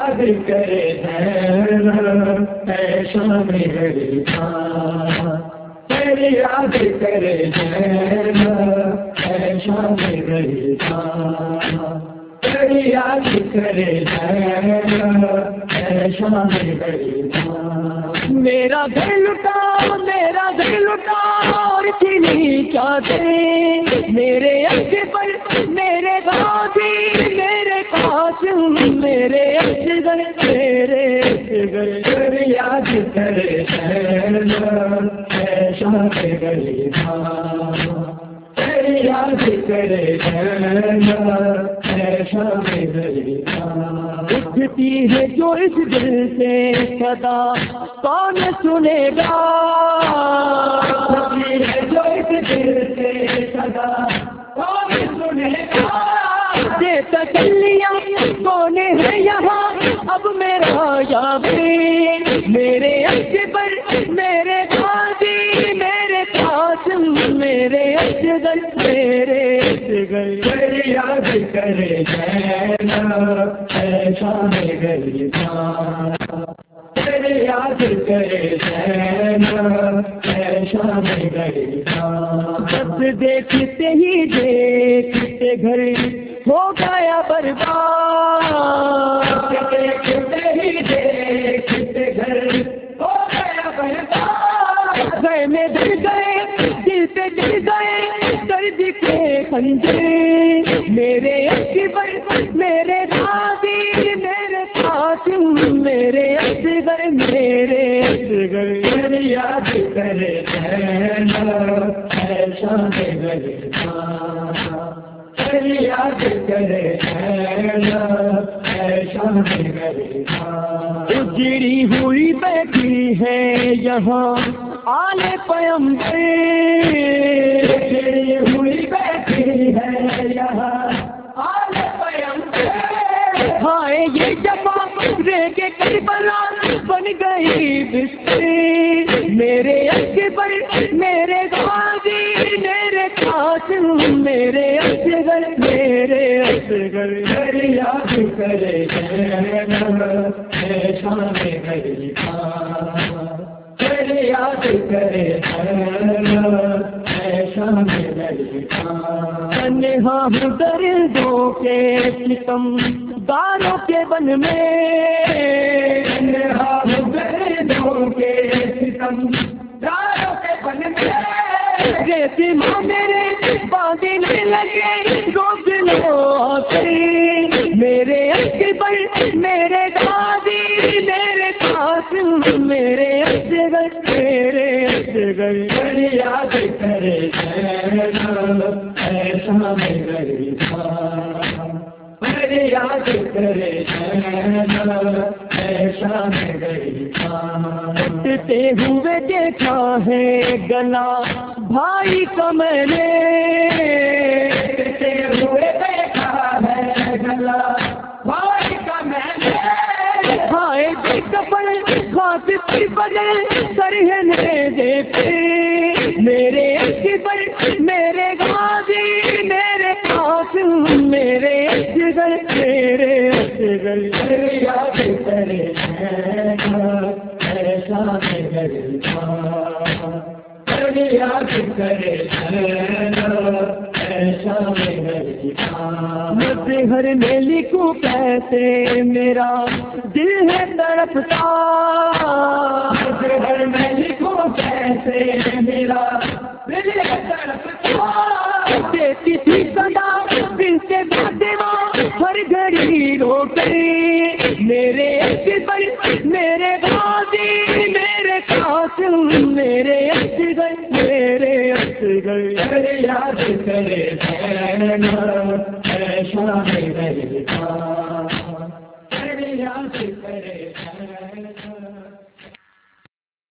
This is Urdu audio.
یاد کرے اے شام غریباں، تیری یاد کرے اے شام غریباں، تیری یاد کرے اے شام غریباں۔ میرا گھر لٹا، میرا گھر لٹا اور چینی کیا دے، میرے عرش پر میرے غازی، میرے قاسم، میرے اصغر، میرے اصغر، تیری یاد کرے اے شام غریباں، تیری یاد کرے اے شام غریباں۔ اٹھتی ہے جو اس دل سے صدا کون سنے گا، اٹھتی ہے جو اس دل سے صدا کون سنے گا، یہ تسلیاں کون ہے یہاں اب میرا یابی، میرے عرش پر میرے غازی، میرے قاسم، میرے اصغر، میرے اصغر، تیری یاد کرے اے شام غریباں، تیری یاد کرے اے شام غریباں۔ بس دیکھتے ہی دیکھتے گھر ہو گیا برباد، دیکھتے ہی دیکھتے گھر ہو گیا برباد، گھر میں ڈر گئے، دل سے ڈر گئے درد کے خنجر، میرے اکبر، میرے غازی، میرے قاسم، میرے اصغر، میرے اصغر، تیری یاد کرے اے شام غریباں، تیری یاد کرے اے شام غریباں۔ اجڑی ہوئی بیٹھی ہے یہاں آل پیمبر، اجڑی ہوئی بیٹھی ہے یہاں آل پیمبر، ہائے یہ جفا رہ کے کربلا بن گئی بستر، میرے اکبر، میرے غازی، میرے قاسم، میرے اصغر، میرے اصغر، تیری یاد کرے اے شام غریباں، تیری یاد کرے اے شام غریباں۔ تنہا ہوں دردوں کے ستم داروں کے بن میں، تنہا ہوں دردوں کے ستم داروں کے بن میں، ریتی ماں میرے باندھنے لگے روز لو آتے، میرے اکبر، میرے غازی، میرے قاسم، میرے اصغر، میرے اصغر، تیری یاد کرے اے شام غریباں، تیری یاد کرے اے شام غریباں۔ اٹھتے ہوئے دیکھا ہے گلا بھائی کا میں نے، اٹھتے ہوئے دیکھا ہے گلا بھائی کا میں نے، ہائے کپڑ خاص بغل سرہنے دیکھتے، میرے اکبر، میرے غازی، میرے قاسم، میرے اصغر، میرے اصغر، تیری یاد کرے اے شام غریباں، تیری یاد کرے اے شام غریباں۔ مظہر میں لکھوں کیسے میرا دل ہے تڑپتا، مظہر میں لکھوں کیسے میرا دل ہے تڑپتا، دیتی تھی صدا دل سے باتیں ہر گھڑی رو گئی، میرے اکبر، میرے غازی، میرے قاسم، میرے اصغر، میرے اصغر، تیری یاد کرے اے شام غریباں،